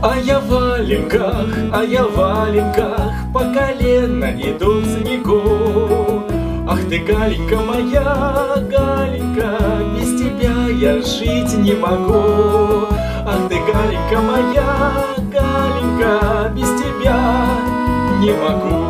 А я в валенках, по колено иду в снегу. Ах ты, Галенька моя, Галенька, без тебя я жить не могу. Ах ты, Галенька моя, Галенька, без тебя не могу.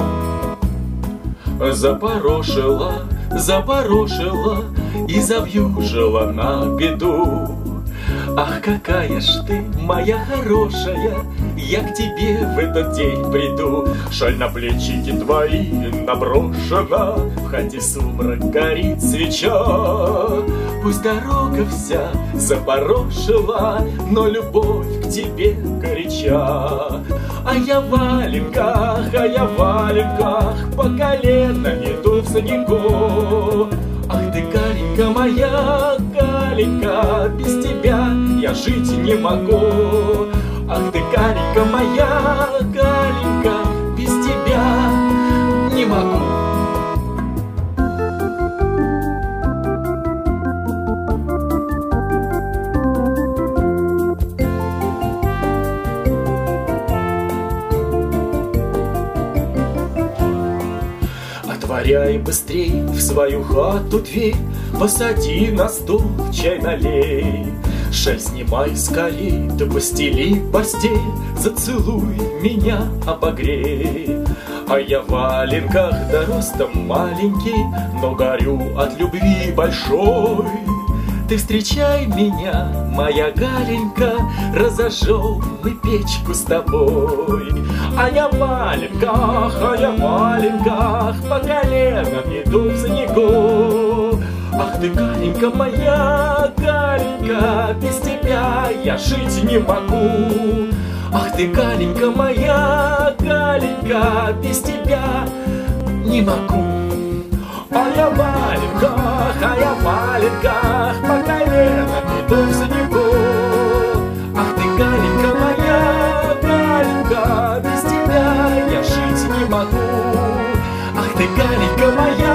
Запорошила, запорошила и завьюжила на беду. Ах, какая ж ты, моя хорошая, я к тебе в этот день приду. Шаль на плечики твои наброшена, в хате сумрак горит свеча. Пусть дорога вся запорошила, но любовь к тебе горяча. А я в валенках, по колено иду в снегу. Ах ты, Галенька моя, Галенька, без тебя я жить не могу. Ах ты, Галенька моя, Галенька, без тебя не могу. Отворяй быстрей в свою хату дверь, посади на стул, чай налей. Шаль снимай скорей, да постели постель, зацелуй меня, обогрей. А я в валенках, да ростом маленький, но горю от любви большой. Ты встречай меня, моя Галенька, разожжем мы печку с тобой. А я в валенках, по колено иду в снегу. Ах ты, Галенька моя, Галенька, без тебя я жить не могу. Ах ты, Галенька моя, Галенька, без тебя не могу. А я в валенках, по колено иду в снегу. Ах ты, Галенька моя, Галенька, без тебя я жить не могу. Ах ты, Галенька моя,